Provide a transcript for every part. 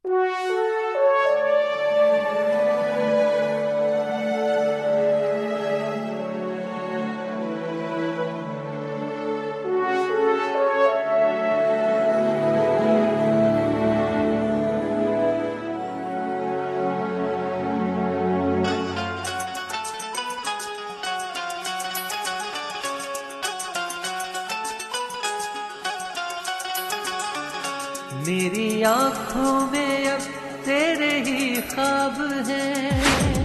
मेरी आँखों में अब तेरे ही ख्वाब हैं,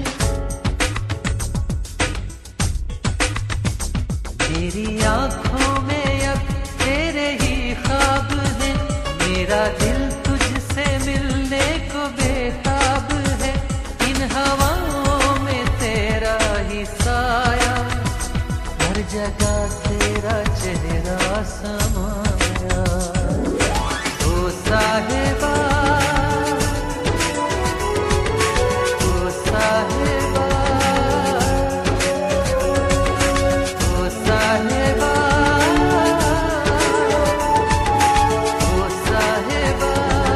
मेरी आँखों में अब तेरे ही ख्वाब हैं। मेरा दिल तुझसे मिलने को बेताब है, इन हवाओं में तेरा ही साया, हर जगह तेरा चेहरा समाया। ओ साहिबा, ओ साहिबा, ओ साहिबा, ओ साहिबा।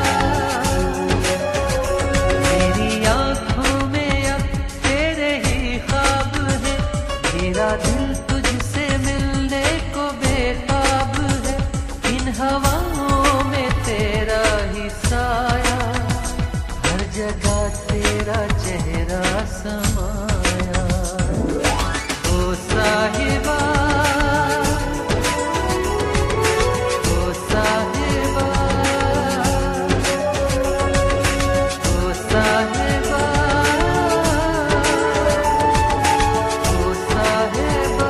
मेरी आँखों में अब तेरे ही ख्वाब है, मेरा दिल तुझसे मिलने को बेताब है, इन हवाओं में तेरा ही साया, हर जगह तेरा चेहरा समाया। ओ साहिबा, ओ साहिबा, ओ साहिबा, ओ साहिबा।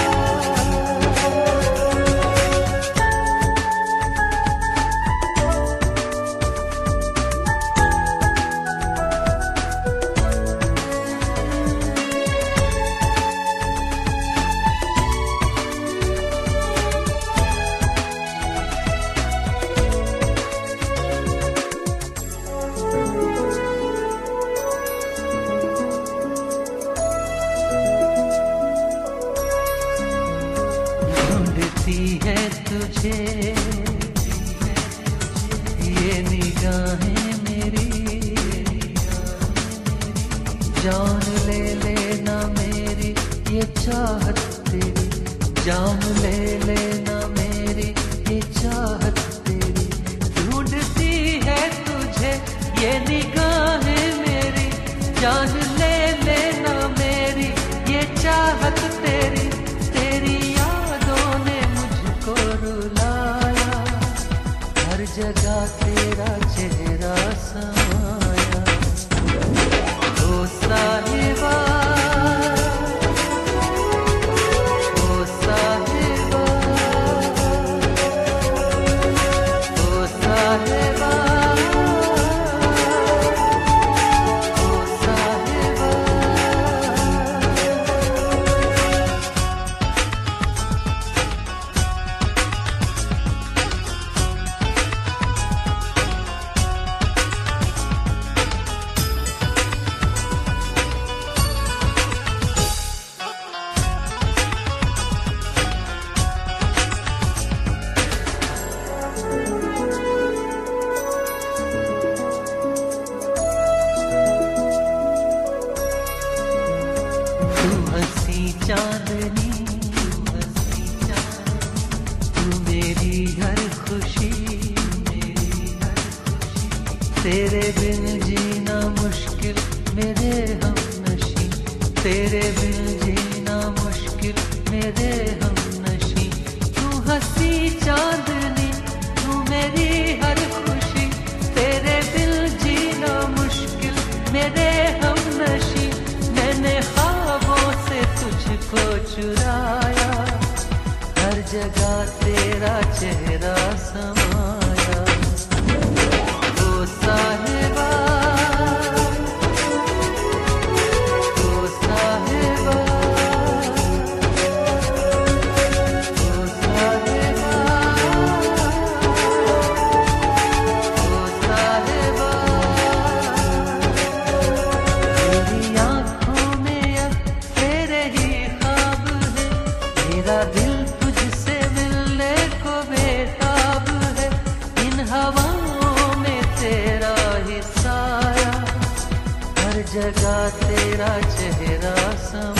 ढूंढती है तुझे ये निगाहें मेरी, जान ले लेना मेरी ये चाहत तेरी, जान ले लेना मेरी ये चाहत तेरी। ढूंढती है तुझे ये निगाहें मेरी, जान ले लेना मेरी ये चाहत तेरी। तेरी यादों ने मुझको रुलाया, हर जगह तेरा चेहरा समाया। ओ साहिबा, ओ साहिबा, ओ साहिबा, ओ साहिबा। तू हंसी चांदनी, तू मेरी हर खुशी, तेरे बिन जीना मुश्किल मेरे हमनशी, तेरे बिन जीना मुश्किल मेरे हमनशी। तू हंसी चांदनी, तू मेरी हर खुशी, तेरे बिन जीना मुश्किल मेरे हमनशी। मैंने ख्वाबों से तुझको चुराया, हर जगह तेरा चेहरा समाया। ओ साहिबा, ओ साहिबा, ओ साहिबा, ओ साहिबा। मेरी आँखों में अब तेरे ही ख्वाब है, मेरा दिल तुझसे मिलने को बेताब है। जगह तेरा चेहरा समा